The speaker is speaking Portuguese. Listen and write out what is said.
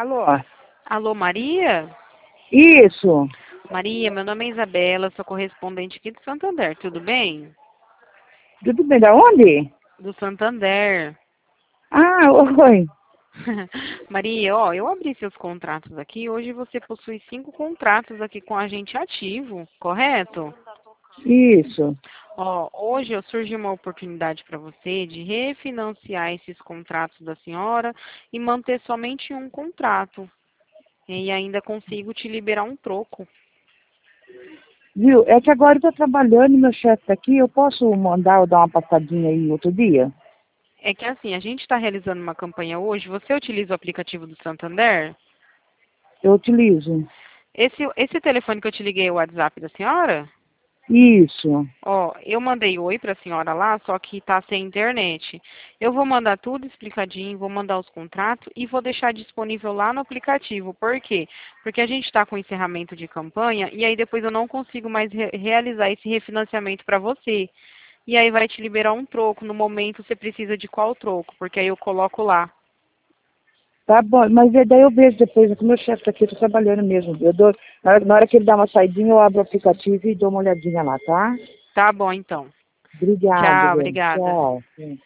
Alô? Alô, Maria? Isso. Maria, meu nome é Isabela, sou correspondente aqui do Santander, tudo bem? Tudo bem, da onde? Do Santander. Ah, oi. Maria, eu abri seus contratos aqui, hoje você possui 5 contratos aqui com a gente ativo, correto? Isso. Hoje surge uma oportunidade para você de refinanciar esses contratos da senhora e manter somente um contrato. E ainda consigo te liberar um troco. Viu? É que agora eu tô trabalhando, meu chefe tá aqui, eu posso mandar eu dar uma passadinha aí outro dia? É que assim, a gente está realizando uma campanha hoje. Você utiliza o aplicativo do Santander? Eu utilizo. Esse telefone que eu te liguei é o WhatsApp da senhora? Isso. Eu mandei oi para a senhora lá, só que está sem internet. Eu vou mandar tudo explicadinho, vou mandar os contratos e vou deixar disponível lá no aplicativo. Por quê? Porque a gente está com encerramento de campanha e aí depois eu não consigo mais realizar esse refinanciamento para você. E aí vai te liberar um troco. No momento você precisa de qual troco? Porque aí eu coloco lá. Tá bom, mas daí eu vejo depois, é que o meu chefe tá aqui, eu tô trabalhando mesmo. Eu dou, na hora que ele dá uma saidinha, eu abro o aplicativo e dou uma olhadinha lá, tá? Tá bom, então. Obrigado, Tchau, velho. obrigada. Tchau.